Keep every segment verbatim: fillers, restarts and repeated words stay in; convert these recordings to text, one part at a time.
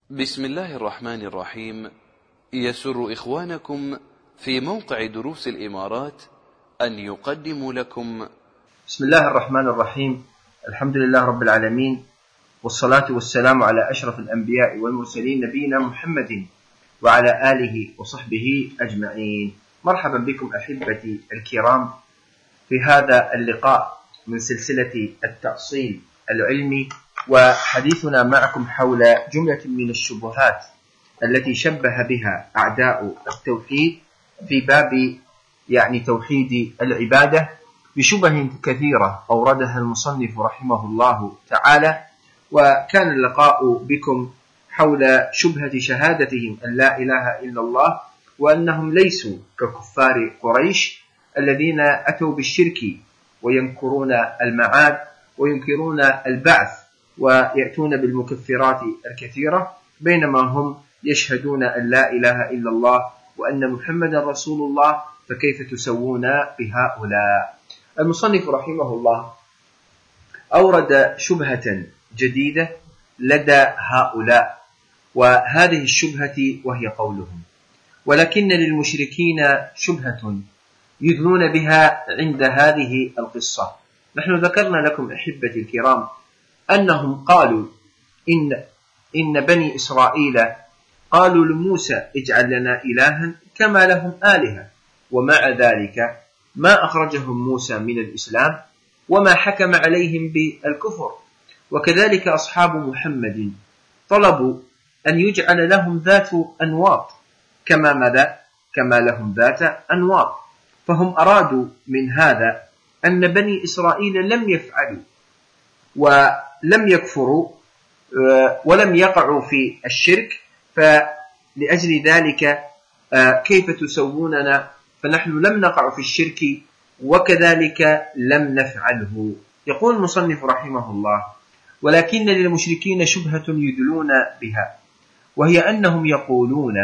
بسم الله الرحمن الرحيم. يسر إخوانكم في موقع دروس الإمارات أن يقدموا لكم بسم الله الرحمن الرحيم. الحمد لله رب العالمين، والصلاة والسلام على أشرف الأنبياء والمرسلين نبينا محمد وعلى آله وصحبه أجمعين. مرحبا بكم أحبتي الكرام في هذا اللقاء من سلسلة التأصيل العلمي، وحديثنا معكم حول جملة من الشبهات التي شبه بها أعداء التوحيد في باب يعني توحيد العبادة بشبه كثيرة أوردها المصنف رحمه الله تعالى. وكان اللقاء بكم حول شبهة شهادتهم أن لا إله إلا الله، وأنهم ليسوا ككفار قريش الذين أتوا بالشرك وينكرون المعاد وينكرون البعث ويأتون بالمكفرات الكثيرة، بينما هم يشهدون أن لا إله إلا الله وأن محمد رسول الله، فكيف تسوون بهؤلاء؟ المصنف رحمه الله أورد شبهة جديدة لدى هؤلاء، وهذه الشبهة وهي قولهم: ولكن للمشركين شبهة يدلون بها عند هذه القصة. نحن ذكرنا لكم أحبتي الكرام أنهم قالوا إن, إن بني إسرائيل قالوا لموسى اجعل لنا إلها كما لهم آلهة، ومع ذلك ما أخرجهم موسى من الإسلام وما حكم عليهم بالكفر. وكذلك أصحاب محمد طلبوا أن يجعل لهم ذات أنواط كما ماذا؟ كما لهم ذات أنواط. فهم أرادوا من هذا أن بني إسرائيل لم يفعلوا ولم يكفروا ولم يقعوا في الشرك، فلأجل ذلك كيف تسووننا؟ فنحن لم نقع في الشرك وكذلك لم نفعله. يقول المصنف رحمه الله: ولكن للمشركين شبهة يدلون بها، وهي أنهم يقولون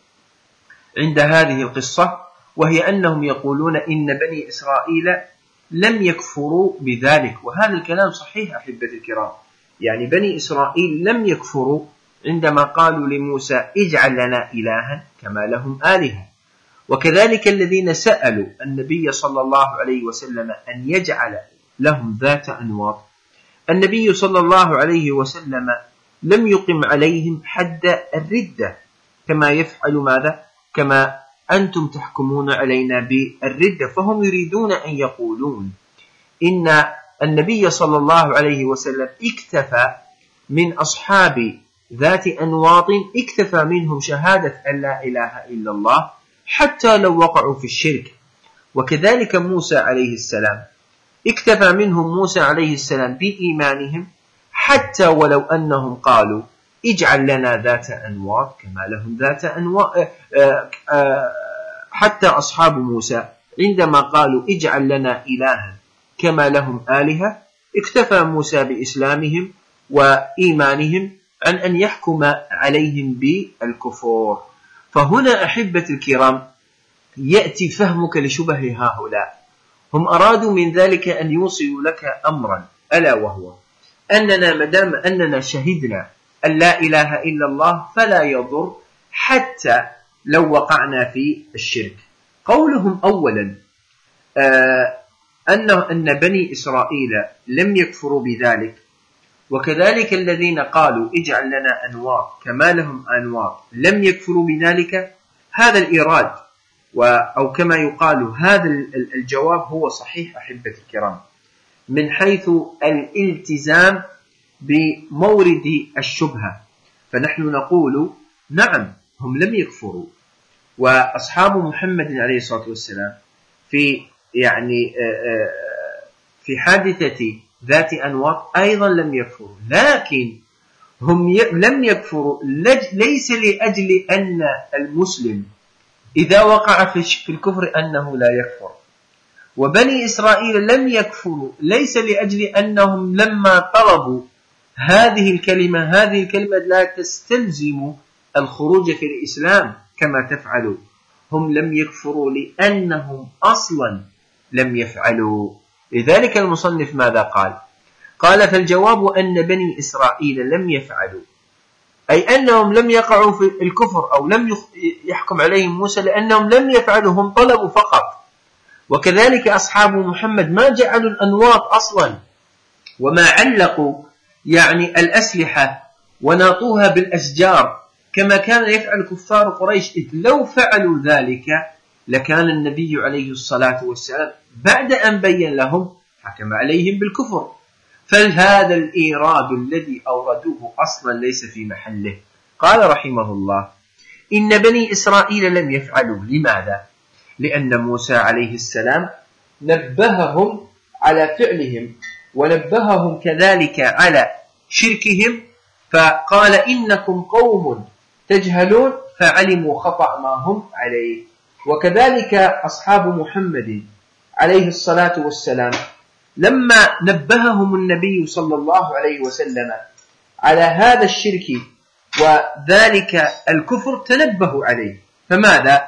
عند هذه القصة وهي أنهم يقولون إن بني إسرائيل لم يكفروا بذلك. وهذا الكلام صحيح أحبتي الكرام، يعني بني إسرائيل لم يكفروا عندما قالوا لموسى اجعل لنا إلها كما لهم آلهة. وكذلك الذين سألوا النبي صلى الله عليه وسلم أن يجعل لهم ذات أنواط، النبي صلى الله عليه وسلم لم يقم عليهم حد الردة كما يفعل ماذا؟ كما أنتم تحكمون علينا بالردة. فهم يريدون أن يقولون إن النبي صلى الله عليه وسلم اكتفى من أصحاب ذات أنواط، اكتفى منهم شهادة أن لا إله إلا الله حتى لو وقعوا في الشرك. وكذلك موسى عليه السلام اكتفى منهم موسى عليه السلام بإيمانهم حتى ولو أنهم قالوا اجعل لنا ذات أنواط كما لهم ذات أنواط. حتى أصحاب موسى عندما قالوا اجعل لنا إلها كما لهم آلهة اكتفى موسى بإسلامهم وإيمانهم عن أن يحكم عليهم بالكفور. فهنا أحبة الكرام يأتي فهمك لشبه هؤلاء. هم أرادوا من ذلك أن يوصلوا لك أمرا، ألا وهو أننا مدام أننا شهدنا أن لا إله إلا الله فلا يضر حتى لو وقعنا في الشرك. قولهم أولا آه أنه أن بني إسرائيل لم يكفروا بذلك، وكذلك الذين قالوا اجعل لنا أنواط كما لهم أنواط لم يكفروا بذلك. هذا الإيراد أو كما يقال هذا الجواب هو صحيح أحبة الكرام من حيث الالتزام بمورد الشبهة. فنحن نقول نعم هم لم يكفروا، وأصحاب محمد عليه الصلاة والسلام في يعني في حادثة ذات أنواط أيضا لم يكفروا، لكن هم لم يكفروا ليس لأجل أن المسلم إذا وقع في الكفر أنه لا يكفر. وبني إسرائيل لم يكفروا ليس لأجل أنهم لما طلبوا هذه الكلمة هذه الكلمة لا تستلزم الخروج في الإسلام كما تفعلوا. هم لم يكفروا لأنهم أصلا لم يفعلوا. لذلك المصنف ماذا قال؟ قال: فالجواب أن بني إسرائيل لم يفعلوا أي أنهم لم يقعوا في الكفر أو لم يحكم عليهم موسى لأنهم لم يفعلوا، هم طلبوا فقط. وكذلك أصحاب محمد ما جعلوا الأنواط أصلا وما علقوا يعني الأسلحة وناطوها بالأشجار كما كان يفعل كفار قريش، إذ لو فعلوا ذلك لكان النبي عليه الصلاة والسلام بعد أن بين لهم حكم عليهم بالكفر. فهذا الإيراد الذي أوردوه أصلا ليس في محله. قال رحمه الله: إن بني إسرائيل لم يفعلوا. لماذا؟ لأن موسى عليه السلام نبههم على فعلهم ونبههم كذلك على شركهم، فقال: إنكم قوم تجهلون، فعلموا خطأ ما هم عليه. وكذلك أصحاب محمد عليه الصلاة والسلام لما نبههم النبي صلى الله عليه وسلم على هذا الشرك وذلك الكفر تنبهوا عليه، فماذا؟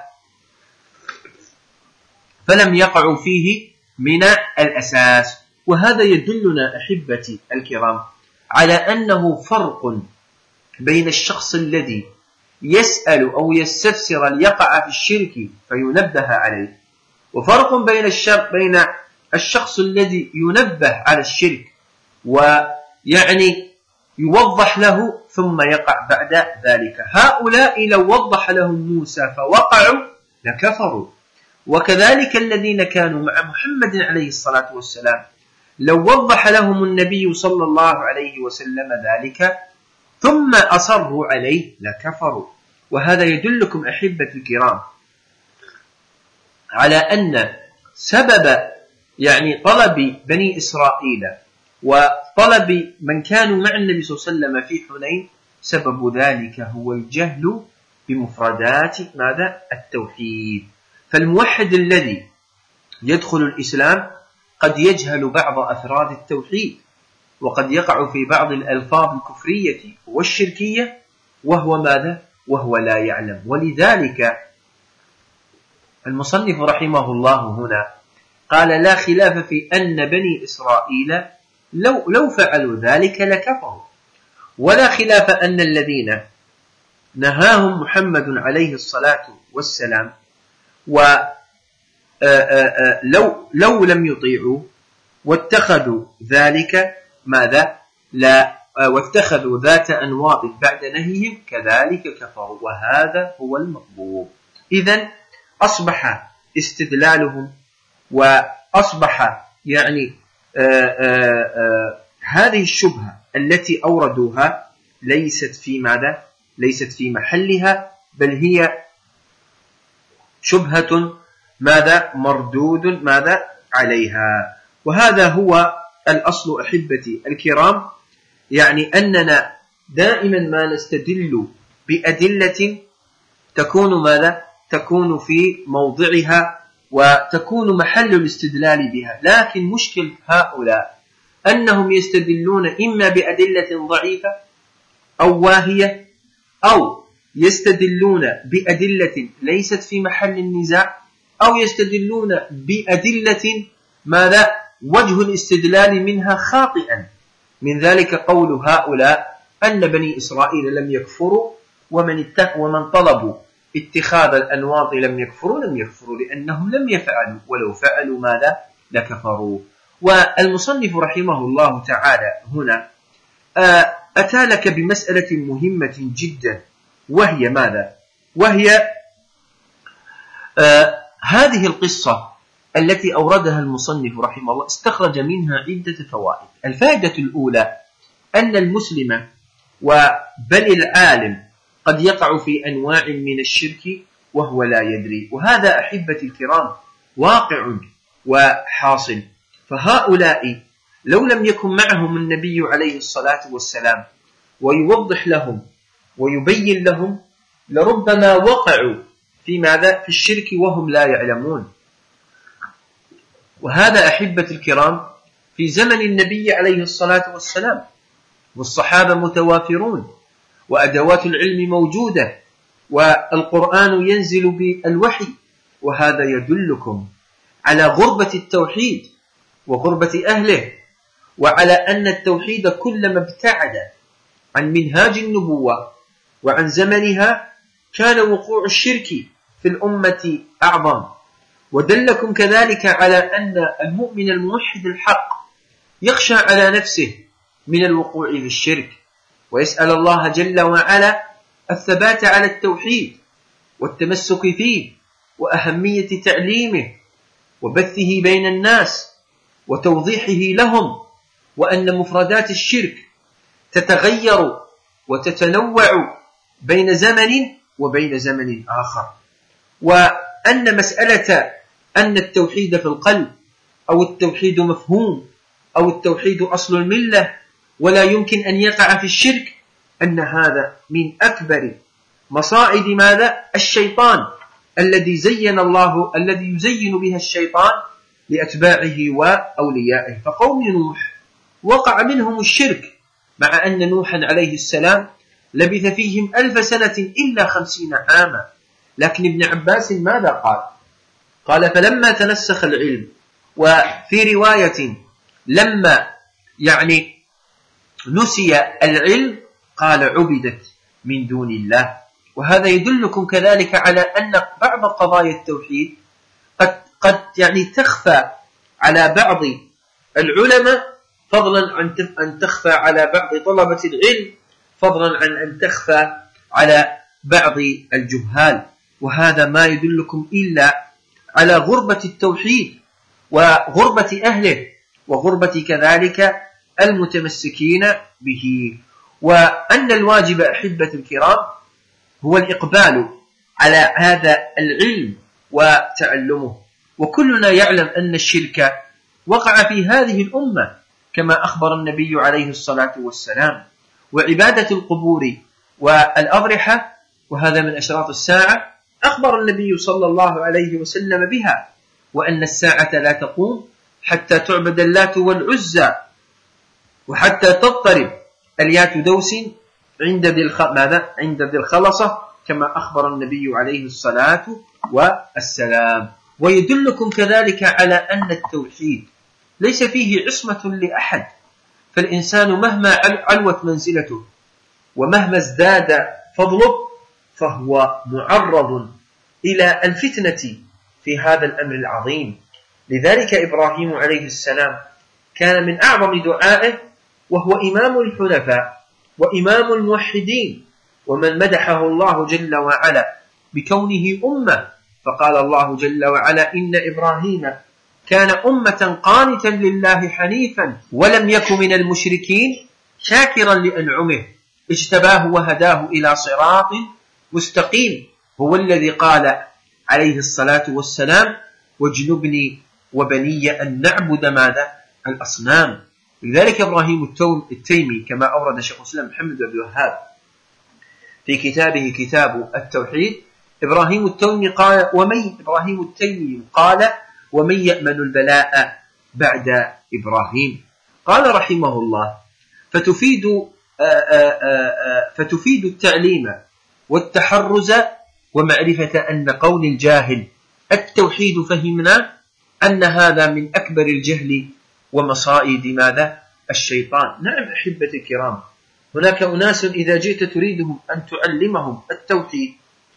فلم يقعوا فيه من الأساس. وهذا يدلنا أحبتي الكرام على أنه فرق بين الشخص الذي يسأل أو يستفسر ليقع في الشرك فينبه عليه، وفرق بين الشر بين الشخص الذي ينبه على الشرك ويعني يوضح له ثم يقع بعد ذلك. هؤلاء لو وضح لهم موسى فوقعوا لكفروا، وكذلك الذين كانوا مع محمد عليه الصلاة والسلام لو وضح لهم النبي صلى الله عليه وسلم ذلك ثم أصروا عليه لكفروا. وهذا يدلكم أحبة الكرام على أن سبب يعني طلب بني إسرائيل وطلب من كانوا مع النبي صلى الله عليه وسلم في حنين سبب ذلك هو الجهل بمفردات ماذا؟ التوحيد. فالموحد الذي يدخل الإسلام قد يجهل بعض أفراد التوحيد، وقد يقع في بعض الألفاظ الكفرية والشركية وهو ماذا؟ وهو لا يعلم. ولذلك المصنف رحمه الله هنا قال: لا خلاف في أن بني إسرائيل لو, لو فعلوا ذلك لكفروا، ولا خلاف أن الذين نهاهم محمد عليه الصلاة والسلام ولو لو لم يطيعوا واتخذوا ذلك ماذا؟ لا واتخذوا ذات أنواط بعد نهيهم كذلك كفروا، وهذا هو المطلوب. إذن أصبح استدلالهم وأصبح يعني آآ آآ هذه الشبهة التي أوردوها ليست في ماذا؟ ليست في محلها، بل هي شبهة ماذا؟ مردود ماذا؟ عليها. وهذا هو الأصل أحبتي الكرام، يعني أننا دائما ما نستدل بأدلة تكون ماذا؟ تكون في موضعها وتكون محل الاستدلال بها. لكن مشكل هؤلاء أنهم يستدلون إما بأدلة ضعيفة أو واهية، أو يستدلون بأدلة ليست في محل النزاع، أو يستدلون بأدلة ماذا؟ وجه الاستدلال منها خاطئا. من ذلك قول هؤلاء أن بني إسرائيل لم يكفروا ومن, ومن طلبوا اتخاذ الأنواط لم يكفروا لم يكفروا لأنهم لم يفعلوا، ولو فعلوا ماذا؟ لكفروا. والمصنف رحمه الله تعالى هنا أتى لك بمسألة مهمة جدا، وهي ماذا؟ وهي آه هذه القصة التي أوردها المصنف رحمه الله استخرج منها عدة فوائد. الفائدة الأولى أن المسلم وبل العالم قد يقع في أنواع من الشرك وهو لا يدري، وهذا أحبة الكرام واقع وحاصل. فهؤلاء لو لم يكن معهم النبي عليه الصلاة والسلام ويوضح لهم ويبين لهم لربما وقعوا في ماذا؟ في الشرك وهم لا يعلمون. وهذا أحبة الكرام في زمن النبي عليه الصلاة والسلام، والصحابة متوافرون، وأدوات العلم موجودة، والقرآن ينزل بالوحي. وهذا يدلكم على غربة التوحيد وغربة أهله، وعلى أن التوحيد كلما ابتعد عن منهاج النبوة وعن زمنها كان وقوع الشرك في الأمة أعظم. ودلكم كذلك على أن المؤمن الموحد الحق يخشى على نفسه من الوقوع في الشرك، ويسأل الله جل وعلا الثبات على التوحيد والتمسك فيه وأهمية تعليمه وبثه بين الناس وتوضيحه لهم، وأن مفردات الشرك تتغير وتتنوع بين زمن وبين زمن آخر، وأن مسألة أن التوحيد في القلب أو التوحيد مفهوم أو التوحيد أصل الملة ولا يمكن أن يقع في الشرك، أن هذا من أكبر مصائد ماذا؟ الشيطان الذي زين الله الذي يزين بها الشيطان لأتباعه وأوليائه. فقوم نوح وقع منهم الشرك مع أن نوحا عليه السلام لبث فيهم ألف سنة إلا خمسين عاما. لكن ابن عباس ماذا قال؟ قال فلما تنسخ العلم، وفي رواية لما يعني نسي العلم قال عبدت من دون الله. وهذا يدلكم كذلك على أن بعض قضايا التوحيد قد, قد يعني تخفى على بعض العلماء فضلا عن أن تخفى على بعض طلبة العلم، فضلا عن أن تخفى على بعض الجهال. وهذا ما يدلكم إلا على غربة التوحيد وغربة أهله وغربة كذلك المتمسكين به. وأن الواجب أحبة الكرام هو الإقبال على هذا العلم وتعلمه. وكلنا يعلم أن الشرك وقع في هذه الأمة كما أخبر النبي عليه الصلاة والسلام، وعبادة القبور والأضرحة، وهذا من أشراط الساعة، أخبر النبي صلى الله عليه وسلم بها، وأن الساعة لا تقوم حتى تعبد اللات والعزى وحتى تضطرب اليات دوس عند ذي الخ... ماذا؟ عند ذي الخلصة، كما أخبر النبي عليه الصلاة والسلام. ويدلكم كذلك على أن التوحيد ليس فيه عصمة لأحد، فالإنسان مهما علوت منزلته ومهما ازداد فضله فهو معرض إلى الفتنة في هذا الأمر العظيم. لذلك إبراهيم عليه السلام كان من أعظم دعائه، وهو إمام الحنفاء وإمام الموحدين، ومن مدحه الله جل وعلا بكونه أمة. فقال الله جل وعلا إن إبراهيم كان أمة قانتا لله حنيفا ولم يكن من المشركين شاكرا لأنعمه اجتباه وهداه إلى صراط مستقيم. هو الذي قال عليه الصلاة والسلام واجنبني وبني أن نعبد ماذا؟ الأصنام. لذلك إبراهيم التيمي كما أورد شيخ الإسلام محمد بن الوهاب في كتابه كتاب التوحيد، إبراهيم التيمي قال ومن إبراهيم التيمي قال ومن يأمن البلاء بعد إبراهيم؟ قال رحمه الله فتفيد آآ آآ فتفيد التعليم والتحرز ومعرفة أن قول الجاهل التوحيد فهمنا أن هذا من أكبر الجهل ومصائد ماذا؟ الشيطان. نعم أحبة الكرام، هناك أناس إذا جئت تريدهم أن تعلمهم التوحيد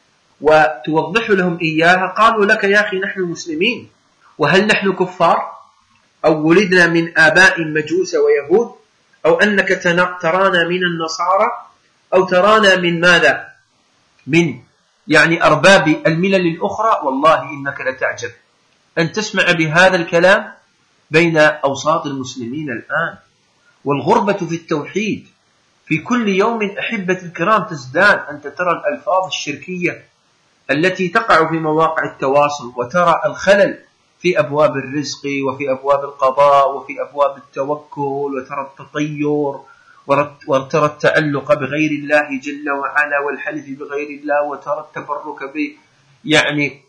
وتوضح لهم إياها قالوا لك يا أخي نحن مسلمين، وهل نحن كفار أو ولدنا من آباء مجوس ويهود، أو أنك ترانا من النصارى أو ترانا من ماذا؟ من يعني أرباب الملل الأخرى. والله إنك لتعجب أن تسمع بهذا الكلام بين أوساط المسلمين الآن. والغربة في التوحيد في كل يوم أحبة الكرام تزداد. أنت ترى الألفاظ الشركية التي تقع في مواقع التواصل، وترى الخلل في أبواب الرزق وفي أبواب القضاء وفي أبواب التوكل، وترى التطير وترى التعلق بغير الله جل وعلا والحلف بغير الله، وترى التبرك ب يعني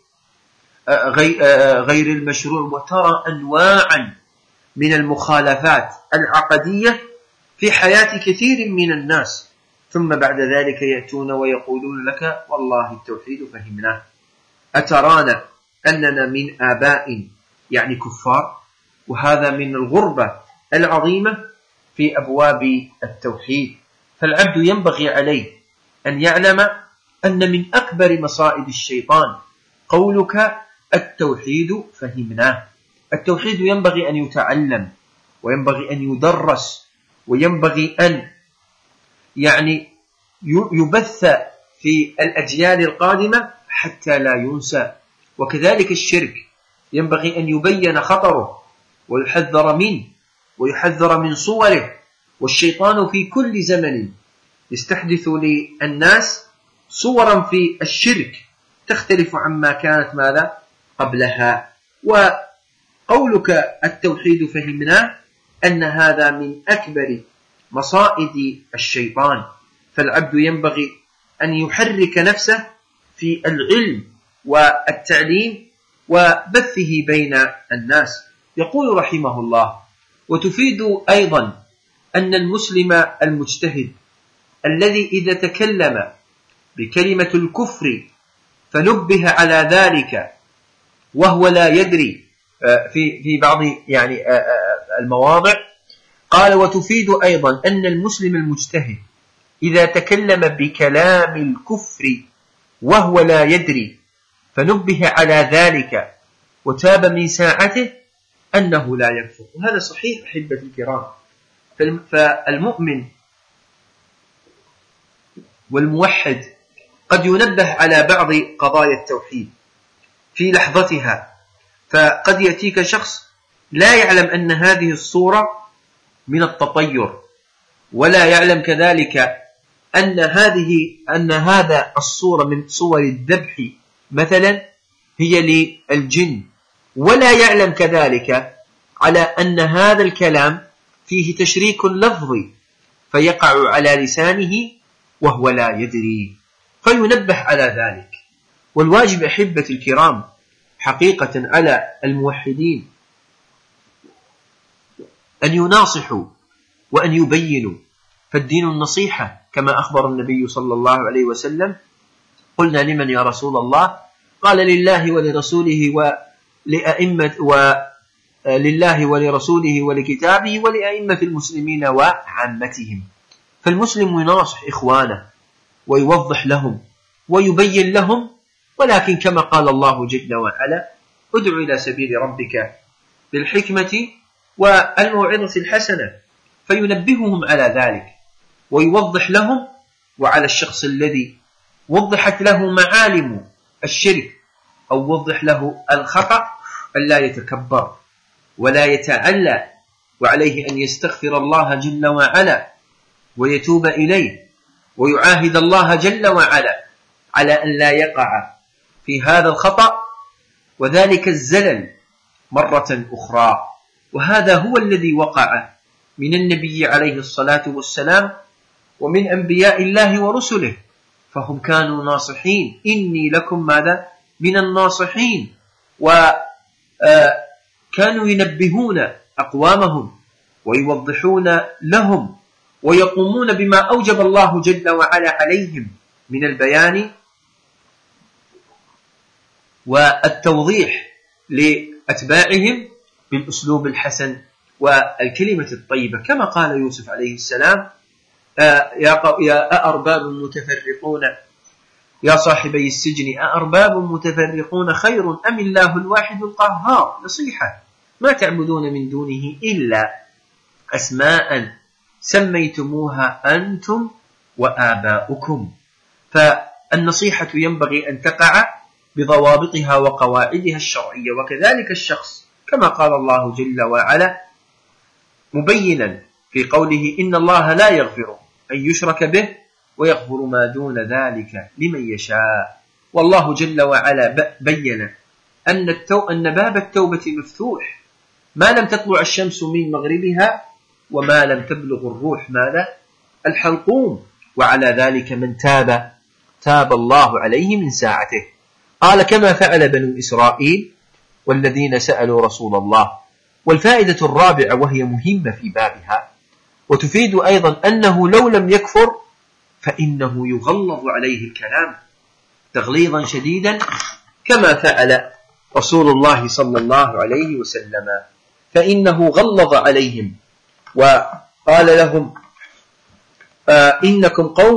غير المشروع، وترى أنواعا من المخالفات العقدية في حياة كثير من الناس. ثم بعد ذلك يأتون ويقولون لك والله التوحيد فهمناه. أترانا أننا من آباء يعني كفار؟ وهذا من الغربة العظيمة في أبواب التوحيد. فالعبد ينبغي عليه أن يعلم أن من أكبر مصائد الشيطان قولك التوحيد فهمناه. التوحيد ينبغي أن يتعلم وينبغي أن يدرس وينبغي أن يعني يبث في الأجيال القادمة حتى لا ينسى. وكذلك الشرك ينبغي أن يبين خطره ويحذر منه ويحذر من صوره. والشيطان في كل زمن يستحدث للناس صورا في الشرك تختلف عما كانت ماذا قبلها. وقولك التوحيد فهمناه أن هذا من أكبر مصائد الشيطان، فالعبد ينبغي أن يحرك نفسه في العلم والتعليم وبثه بين الناس. يقول رحمه الله: وتفيد أيضا أن المسلم المجتهد الذي إذا تكلم بكلمة الكفر فنبه على ذلك وهو لا يدري في في بعض يعني المواضع قال: وتفيد أيضا أن المسلم المجتهد إذا تكلم بكلام الكفر وهو لا يدري فنبه على ذلك وتاب من ساعته أنه لا يكفر. وهذا صحيح أحبة الكرام. فالمؤمن والموحد قد ينبه على بعض قضايا التوحيد في لحظتها، فقد يأتيك شخص لا يعلم أن هذه الصورة من التطير، ولا يعلم كذلك أن هذه أن هذا الصورة من صور الذبح مثلا هي للجن، ولا يعلم كذلك على أن هذا الكلام فيه تشريك لفظي فيقع على لسانه وهو لا يدري، فينبه على ذلك. والواجب أحبة الكرام حقيقة على الموحدين أن يناصحوا وأن يبينوا، فالدين النصيحة كما أخبر النبي صلى الله عليه وسلم: قلنا لمن يا رسول الله؟ قال: لله ولرسوله ولأئمة ولله ولرسوله ولكتابه ولأئمة المسلمين وعامتهم. فالمسلم يناصح إخوانه ويوضح لهم ويبين لهم، ولكن كما قال الله جل وعلا: ادع إلى سبيل ربك بالحكمة والموعظة الحسنة، فينبههم على ذلك ويوضح لهم. وعلى الشخص الذي وضحت له معالم الشرك أو وضح له الخطأ أن لا يتكبر ولا يتعلى، وعليه أن يستغفر الله جل وعلا ويتوب إليه ويعاهد الله جل وعلا على أن لا يقع في هذا الخطأ وذلك الزلل مرة أخرى. وهذا هو الذي وقع من النبي عليه الصلاة والسلام ومن أنبياء الله ورسله، فهم كانوا ناصحين. إني لكم ماذا من الناصحين. وكانوا ينبهون أقوامهم ويوضحون لهم ويقومون بما أوجب الله جل وعلا عليهم من البيان والتوضيح لأتباعهم بالأسلوب الحسن والكلمة الطيبة، كما قال يوسف عليه السلام: يا أأرباب متفرقون يا صاحبي السجن أأرباب متفرقون خير أم الله الواحد القهار. نصيحة: ما تعبدون من دونه إلا أسماء سميتموها أنتم وآباؤكم. فالنصيحة ينبغي أن تقع بضوابطها وقواعدها الشرعية. وكذلك الشخص كما قال الله جل وعلا مبينا في قوله: إن الله لا يغفر أن يشرك به ويغفر ما دون ذلك لمن يشاء. والله جل وعلا بين أن, التو... أن باب التوبة مفتوح ما لم تطلع الشمس من مغربها وما لم تبلغ الروح ماذا الحلقوم، وعلى ذلك من تاب تاب الله عليه من ساعته. قال: كما فعل بنو إسرائيل والذين سألوا رسول الله. والفائدة الرابعة وهي مهمة في بابها، وتفيد أيضا أنه لو لم يكفر فإنه يغلظ عليه الكلام تغليظا شديدا كما فعل رسول الله صلى الله عليه وسلم، فإنه غلظ عليهم وقال لهم: آه إنكم قوم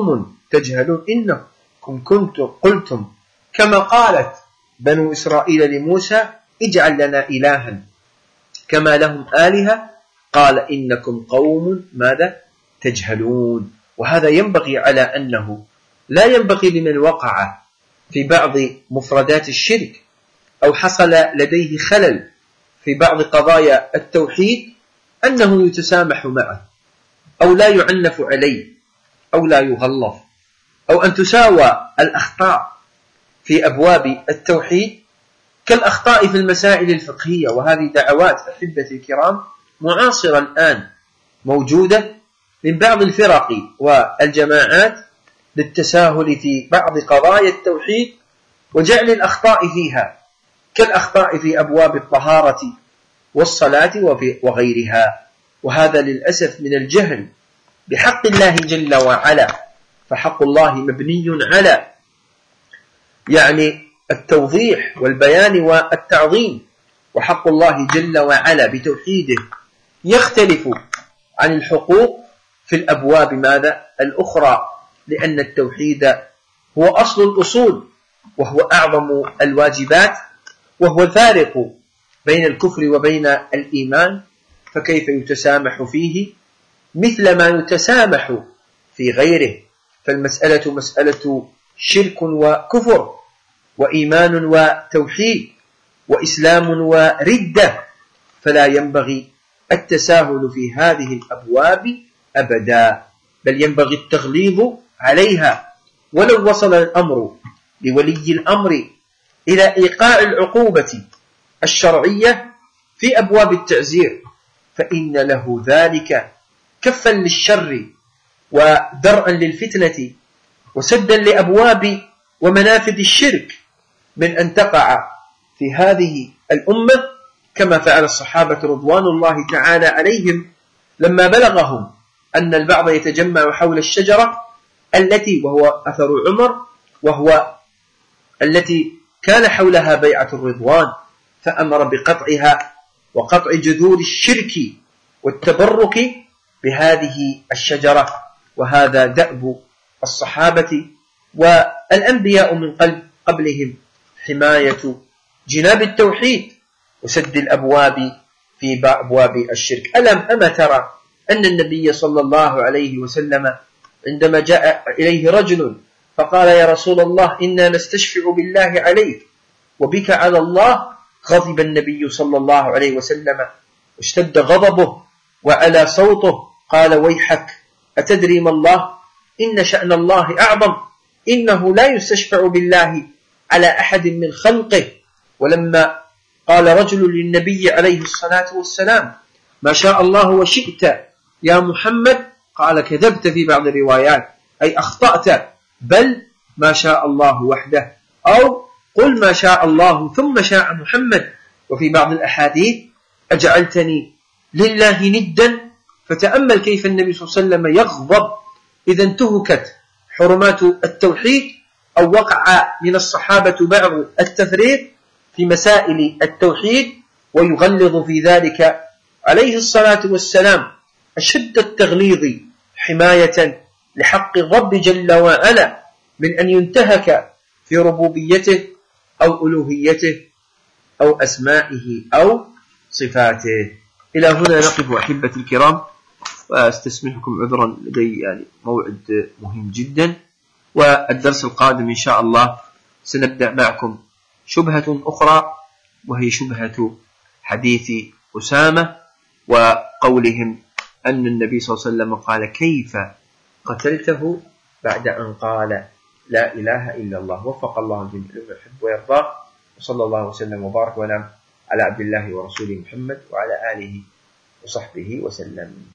تجهلون إنكم كنتم قلتم كما قالت بنو إسرائيل لموسى اجعل لنا إلها كما لهم آلهة قال إنكم قوم ماذا تجهلون. وهذا ينبغي على أنه لا ينبغي لمن وقع في بعض مفردات الشرك أو حصل لديه خلل في بعض قضايا التوحيد أنه يتسامح معه أو لا يعنف عليه أو لا يغلظ، أو أن تساوى الأخطاء في أبواب التوحيد كالأخطاء في المسائل الفقهية. وهذه دعوات أحبتي الكرام معاصرة الآن موجودة من بعض الفرق والجماعات للتساهل في بعض قضايا التوحيد وجعل الأخطاء فيها كالأخطاء في أبواب الطهارة والصلاة وغيرها. وهذا للأسف من الجهل بحق الله جل وعلا، فحق الله مبني على يعني التوضيح والبيان والتعظيم، وحق الله جل وعلا بتوحيده يختلف عن الحقوق في الأبواب ماذا الأخرى، لأن التوحيد هو أصل الأصول وهو أعظم الواجبات وهو الفارق بين الكفر وبين الإيمان، فكيف يتسامح فيه مثل ما يتسامح في غيره؟ فالمسألة مسألة شرك وكفر وإيمان وتوحيد وإسلام وردة، فلا ينبغي التساهل في هذه الأبواب أبدا، بل ينبغي التغليظ عليها. ولو وصل الأمر لولي الأمر إلى إيقاع العقوبة الشرعية في أبواب التعزير فإن له ذلك كفا للشر ودرءا للفتنة وسدا لأبواب ومنافذ الشرك من أن تقع في هذه الأمة، كما فعل الصحابة رضوان الله تعالى عليهم لما بلغهم أن البعض يتجمع حول الشجرة التي وهو أثر عمر وهو التي كان حولها بيعة الرضوان، فأمر بقطعها وقطع جذور الشرك والتبرك بهذه الشجرة. وهذا دأب الصحابة والأنبياء من قبلهم، حماية جناب التوحيد وسد الأبواب في أبواب الشرك. ألم أما ترى أن النبي صلى الله عليه وسلم عندما جاء إليه رجل فقال يا رسول الله إنا نستشفع بالله عليك وبك على الله، غضب النبي صلى الله عليه وسلم واشتد غضبه وعلى صوته، قال ويحك أتدري ما الله؟ إن شأن الله أعظم، إنه لا يستشفع بالله على أحد من خلقه. ولما قال رجل للنبي عليه الصلاة والسلام ما شاء الله وشئت يا محمد، قال كذبت في بعض الروايات أي أخطأت، بل ما شاء الله وحده، أو قل ما شاء الله ثم شاء محمد. وفي بعض الأحاديث أجعلتني لله ندا، فتأمل كيف النبي صلى الله عليه وسلم يغضب إذا انتهكت حرمات التوحيد أو وقع من الصحابة بعض التفريط في مسائل التوحيد، ويغلظ في ذلك عليه الصلاة والسلام أشد التغليظ حماية لحق الرب جل وعلا من أن ينتهك في ربوبيته أو ألوهيته أو أسمائه أو صفاته. إلى هنا نقف أحبتي الكرام، وأستسمحكم عذرا لدي يعني موعد مهم جدا، والدرس القادم إن شاء الله سنبدأ معكم شبهة أخرى وهي شبهة حديث أسامة وقولهم أن النبي صلى الله عليه وسلم قال كيف قتلته بعد أن قال لا إله إلا الله. وفق الله الجميع لما يحب ويرضى، وصلى الله وسلم وبارك ونعم على عبد الله ورسوله محمد وعلى آله وصحبه وسلم.